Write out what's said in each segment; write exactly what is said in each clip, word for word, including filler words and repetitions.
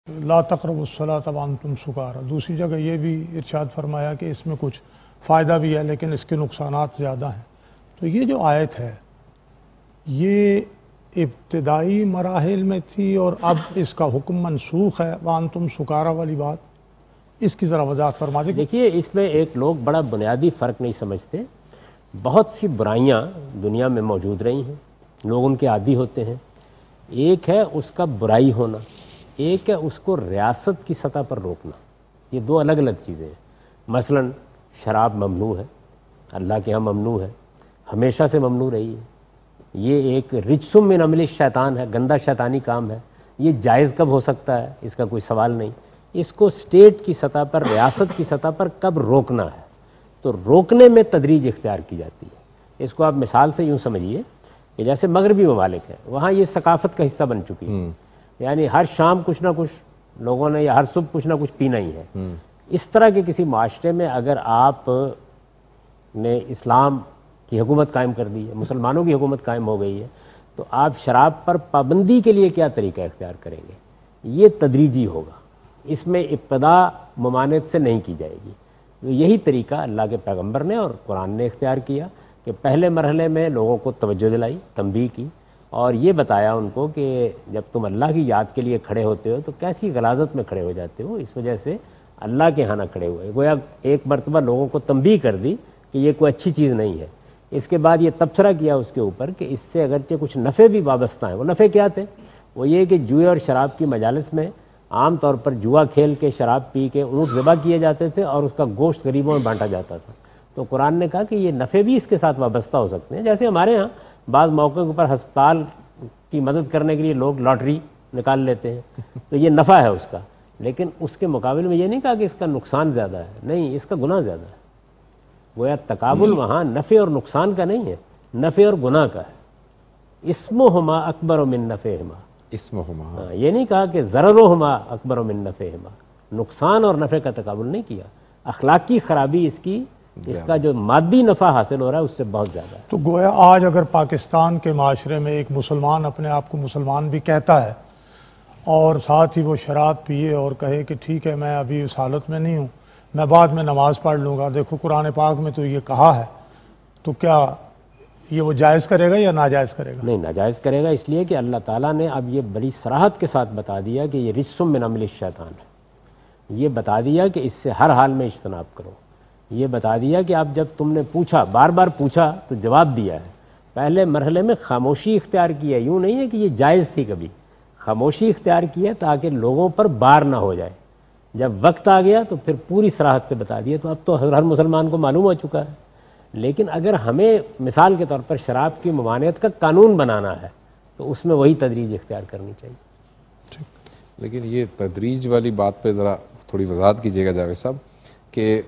لا تقربوا الصلاۃ وانتم سکارى، دوسری جگہ یہ بھی ارشاد فرمایا کہ اس میں کچھ فائدہ بھی ہے لیکن اس کے نقصانات زیادہ ہیں۔ تو یہ جو آیت ہے یہ ابتدائی مراحل میں تھی اور اب اس کا حکم منسوخ ہے وانتم سکارى والی بات، اس کی ذرا وضاحت فرما دیں۔ دیکھیے اس میں ایک لوگ بڑا بنیادی فرق نہیں سمجھتے۔ بہت سی برائیاں دنیا میں موجود رہی ہیں، لوگ ان کے عادی ہوتے ہیں۔ ایک ہے اس کا برائی ہونا، ایک ہے اس کو ریاست کی سطح پر روکنا۔ یہ دو الگ الگ چیزیں ہیں۔ مثلا شراب ممنوع ہے، اللہ کے ہاں ممنوع ہے، ہمیشہ سے ممنوع رہی ہے۔ یہ ایک رجسم من عمل الشیطان ہے، گندا شیطانی کام ہے۔ یہ جائز کب ہو سکتا ہے، اس کا کوئی سوال نہیں۔ اس کو اسٹیٹ کی سطح پر، ریاست کی سطح پر کب روکنا ہے، تو روکنے میں تدریج اختیار کی جاتی ہے۔ اس کو آپ مثال سے یوں سمجھیے کہ جیسے مغربی ممالک ہیں، وہاں یہ ثقافت کا حصہ بن چکی ہے، یعنی ہر شام کچھ نہ کچھ لوگوں نے یا ہر صبح کچھ نہ کچھ پینا ہی ہے۔ اس طرح کے کسی معاشرے میں اگر آپ نے اسلام کی حکومت قائم کر دی ہے، مسلمانوں کی حکومت قائم ہو گئی ہے، تو آپ شراب پر پابندی کے لیے کیا طریقہ اختیار کریں گے؟ یہ تدریجی ہوگا، اس میں ابتدا ممانعت سے نہیں کی جائے گی۔ یہی طریقہ اللہ کے پیغمبر نے اور قرآن نے اختیار کیا کہ پہلے مرحلے میں لوگوں کو توجہ دلائی، تنبیہ کی، اور یہ بتایا ان کو کہ جب تم اللہ کی یاد کے لیے کھڑے ہوتے ہو تو کیسی غلاظت میں کھڑے ہو جاتے ہو، اس وجہ سے اللہ کے ہاں نہ کھڑے ہوئے۔ گویا ایک مرتبہ لوگوں کو تنبیہ کر دی کہ یہ کوئی اچھی چیز نہیں ہے۔ اس کے بعد یہ تبصرہ کیا اس کے اوپر کہ اس سے اگرچہ کچھ نفع بھی وابستہ ہیں۔ وہ نفع کیا تھے؟ وہ یہ کہ جوئے اور شراب کی مجالس میں عام طور پر جوا کھیل کے، شراب پی کے اونٹ ذبح کیے جاتے تھے اور اس کا گوشت غریبوں میں بانٹا جاتا تھا۔ تو قرآن نے کہا کہ یہ نفع بھی اس کے ساتھ وابستہ ہو سکتے ہیں، جیسے ہمارے ہاں بعض موقعوں پر ہسپتال کی مدد کرنے کے لیے لوگ لاٹری نکال لیتے ہیں، تو یہ نفع ہے اس کا، لیکن اس کے مقابلے میں یہ نہیں کہا کہ اس کا نقصان زیادہ ہے، نہیں، اس کا گناہ زیادہ ہے۔ گویا تقابل وہاں نفع اور نقصان کا نہیں ہے، نفع اور گناہ کا ہے۔ اسمہما اکبر من نفعہما، اسمہما، یہ نہیں کہا کہ ضررہما اکبر من نفعہما، نقصان اور نفع کا تقابل نہیں کیا۔ اخلاقی خرابی اس کی، اس کا جو مادی نفع حاصل ہو رہا ہے اس سے بہت زیادہ ہے۔ تو گویا آج اگر پاکستان کے معاشرے میں ایک مسلمان اپنے آپ کو مسلمان بھی کہتا ہے اور ساتھ ہی وہ شراب پیے اور کہے کہ ٹھیک ہے میں ابھی اس حالت میں نہیں ہوں، میں بعد میں نماز پڑھ لوں گا، دیکھو قرآن پاک میں تو یہ کہا ہے، تو کیا یہ وہ جائز کرے گا یا ناجائز کرے گا؟ نہیں، ناجائز کرے گا، اس لیے کہ اللہ تعالیٰ نے اب یہ بڑی صراحت کے ساتھ بتا دیا کہ یہ رجسم من عمل الشیطان ہے۔ یہ بتا دیا کہ اس سے ہر حال میں اجتناب کرو۔ یہ بتا دیا کہ اب جب تم نے پوچھا، بار بار پوچھا تو جواب دیا ہے۔ پہلے مرحلے میں خاموشی اختیار کی ہے، یوں نہیں ہے کہ یہ جائز تھی کبھی، خاموشی اختیار کی ہے تاکہ لوگوں پر بار نہ ہو جائے۔ جب وقت آ گیا تو پھر پوری صراحت سے بتا دیا، تو اب تو ہر مسلمان کو معلوم ہو چکا ہے۔ لیکن اگر ہمیں مثال کے طور پر شراب کی ممانعت کا قانون بنانا ہے تو اس میں وہی تدریج اختیار کرنی چاہیے۔ لیکن یہ تدریج والی بات پہ ذرا تھوڑی وضاحت کیجیے گا جاوید صاحب کہ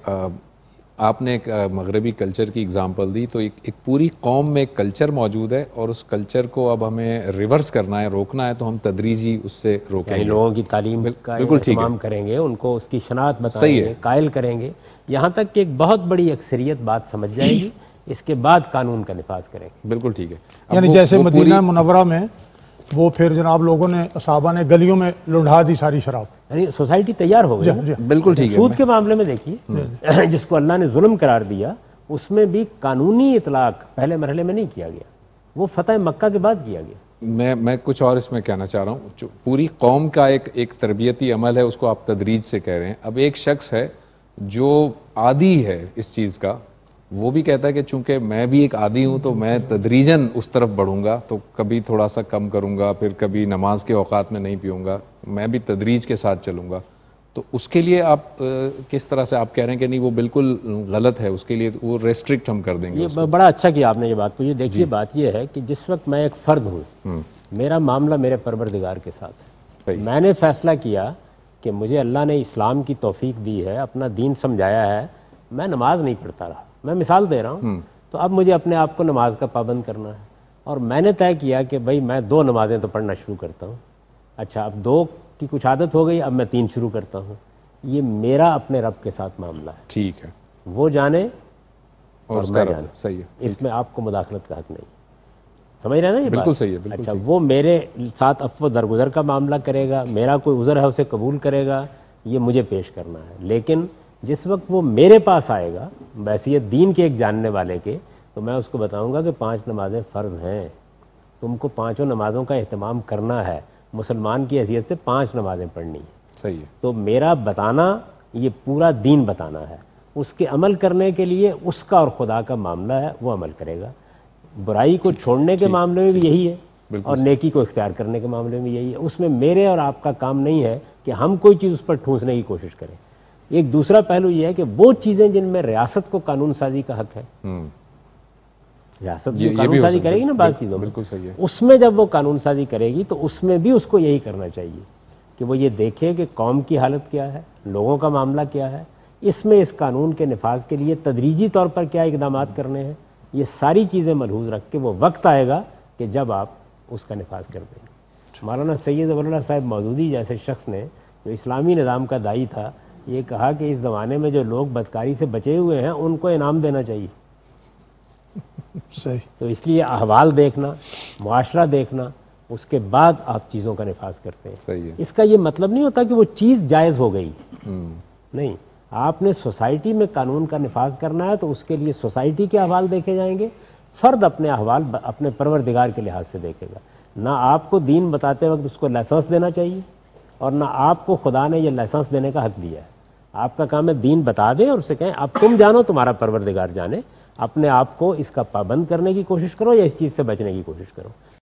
آپ نے ایک مغربی کلچر کی اگزامپل دی، تو ایک ایک پوری قوم میں ایک کلچر موجود ہے اور اس کلچر کو اب ہمیں ریورس کرنا ہے، روکنا ہے، تو ہم تدریجی اس سے روکیں یعنی گے، لوگوں کی تعلیم کا اہتمام کریں گے، ان کو اس کی شناخت بتائیں گے، قائل کریں گے، یہاں تک کہ ایک بہت بڑی اکثریت بات سمجھ جائے گی، اس کے بعد قانون کا نفاذ کریں گے۔ بالکل ٹھیک ہے۔ یعنی جیسے مدینہ منورہ میں وہ پھر جناب لوگوں نے، صحابہ نے گلیوں میں لنڈھا دی ساری شراب، یعنی سوسائٹی تیار ہو گئی۔ بالکل ٹھیک ہے۔ سود کے معاملے میں دیکھیے، جس کو اللہ نے ظلم قرار دیا، اس میں بھی قانونی اطلاق پہلے مرحلے میں نہیں کیا گیا، وہ فتح مکہ کے بعد کیا گیا۔ میں میں کچھ اور اس میں کہنا چاہ رہا ہوں، پوری قوم کا ایک ایک تربیتی عمل ہے، اس کو آپ تدریج سے کہہ رہے ہیں۔ اب ایک شخص ہے جو عادی ہے اس چیز کا، وہ بھی کہتا ہے کہ چونکہ میں بھی ایک عادی ہوں تو میں تدریجاً اس طرف بڑھوں گا، تو کبھی تھوڑا سا کم کروں گا، پھر کبھی نماز کے اوقات میں نہیں پیوں گا، میں بھی تدریج کے ساتھ چلوں گا۔ تو اس کے لیے آپ کس طرح سے آپ کہہ رہے ہیں کہ نہیں وہ بالکل غلط ہے، اس کے لیے وہ ریسٹرکٹ ہم کر دیں گے؟ یہ بڑا اچھا کیا آپ نے یہ بات پوچھی۔ دیکھیے بات یہ ہے کہ جس وقت میں ایک فرد ہوں، میرا معاملہ میرے پروردگار کے ساتھ ہے، میں نے فیصلہ کیا کہ مجھے اللہ نے اسلام کی توفیق دی ہے، اپنا دین سمجھایا ہے، میں نماز نہیں پڑھتا رہا، میں مثال دے رہا ہوں، تو اب مجھے اپنے آپ کو نماز کا پابند کرنا ہے، اور میں نے طے کیا کہ بھائی میں دو نمازیں تو پڑھنا شروع کرتا ہوں۔ اچھا، اب دو کی کچھ عادت ہو گئی، اب میں تین شروع کرتا ہوں۔ یہ میرا اپنے رب کے ساتھ معاملہ ہے، ٹھیک ہے، وہ جانے اور میں جانے، صحیح ہے، اس میں آپ کو مداخلت کا حق نہیں۔ سمجھ رہے ہیں نا یہ بالکل بات؟ صحیح ہے، بالکل اچھا، صحیح۔ وہ میرے ساتھ عفو درگزر کا معاملہ کرے گا، میرا کوئی عذر ہے اسے قبول کرے گا، یہ مجھے پیش کرنا ہے۔ لیکن جس وقت وہ میرے پاس آئے گا بحیثیت دین کے ایک جاننے والے کے، تو میں اس کو بتاؤں گا کہ پانچ نمازیں فرض ہیں، تم کو پانچوں نمازوں کا اہتمام کرنا ہے، مسلمان کی حیثیت سے پانچ نمازیں پڑھنی ہیں۔ صحیح ہے، تو میرا بتانا یہ پورا دین بتانا ہے، اس کے عمل کرنے کے لیے اس کا اور خدا کا معاملہ ہے، وہ عمل کرے گا۔ برائی کو چھوڑنے کے معاملے میں بھی یہی ہے، بالکل اور نیکی کو اختیار کرنے کے معاملے میں یہی ہے۔ اس میں میرے اور آپ کا کام نہیں ہے کہ ہم کوئی چیز اس پر ٹھونسنے کی کوشش کریں۔ ایک دوسرا پہلو یہ ہے کہ وہ چیزیں جن میں ریاست کو قانون سازی کا حق ہے، ہوں، ریاست یہ- جو یہ قانون بھی ہو سازی سکتا کرے گی ہے، نا بعض بالکل- چیزوں میں، بالکل صحیح ہے، اس میں جب وہ قانون سازی کرے گی تو اس میں بھی اس کو یہی کرنا چاہیے کہ وہ یہ دیکھے کہ قوم کی حالت کیا ہے، لوگوں کا معاملہ کیا ہے، اس میں اس قانون کے نفاذ کے لیے تدریجی طور پر کیا اقدامات کرنے ہیں، یہ ساری چیزیں ملحوظ رکھ کے وہ وقت آئے گا کہ جب آپ اس کا نفاذ کر دیں گے۔ مولانا سید ولی اللہ صاحب مودودی جیسے شخص نے، جو اسلامی نظام کا داعی تھا، یہ کہا کہ اس زمانے میں جو لوگ بدکاری سے بچے ہوئے ہیں ان کو انعام دینا چاہیے۔ صحیح۔ تو اس لیے احوال دیکھنا، معاشرہ دیکھنا، اس کے بعد آپ چیزوں کا نفاذ کرتے ہیں۔ صحیح ہے، اس کا یہ مطلب نہیں ہوتا کہ وہ چیز جائز ہو گئی، ہوں، نہیں، آپ نے سوسائٹی میں قانون کا نفاذ کرنا ہے تو اس کے لیے سوسائٹی کے احوال دیکھے جائیں گے، فرد اپنے احوال اپنے پروردگار کے لحاظ سے دیکھے گا۔ نہ آپ کو دین بتاتے وقت اس کو لائسنس دینا چاہیے، اور نہ آپ کو خدا نے یہ لائسنس دینے کا حق دیا ہے۔ آپ کا کام ہے دین بتا دیں اور اسے کہیں اب تم جانو، تمہارا پروردگار جانے، اپنے آپ کو اس کا پابند کرنے کی کوشش کرو یا اس چیز سے بچنے کی کوشش کرو۔